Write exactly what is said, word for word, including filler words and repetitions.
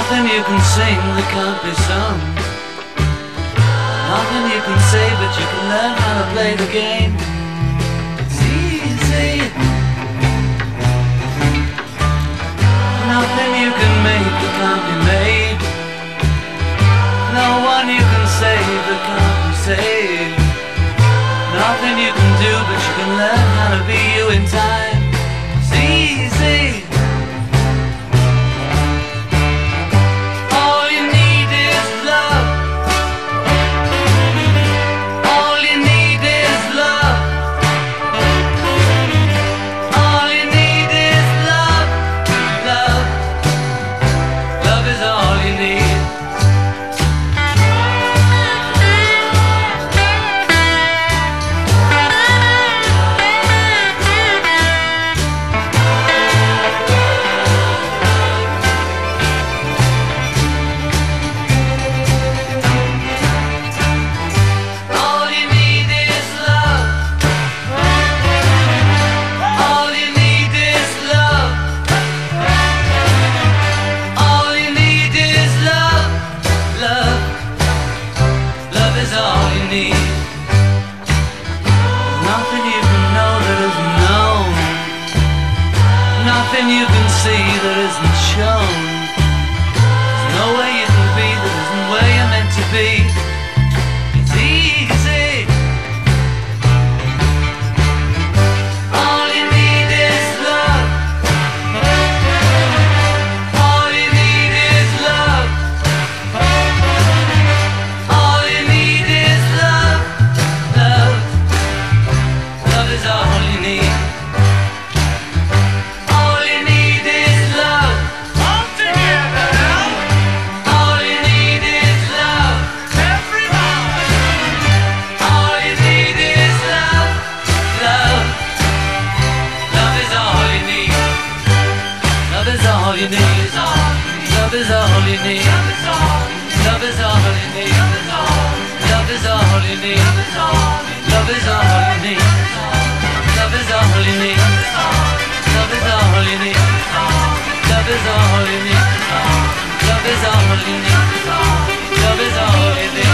Nothing you can sing that can't be sung. Nothing you can say, but you can learn how to play the game. It's easy. Nothing you can make that can't be made. No one you can save that can't be saved. Nothing you can do, but you can learn how to be you in time. It's easy. Nothing you can see that isn't shown. There's no way you can be that isn't where you're meant to be. It's easy. All you need is love. All you need is love. All you need is love. Love. Love is all you need. All you need is all. Love is all you need. Love is all you need. Love is all you need. Love is all you need. Love is all you need. Love is all you need. Love is all you need. Love is all you need. Love is all you need.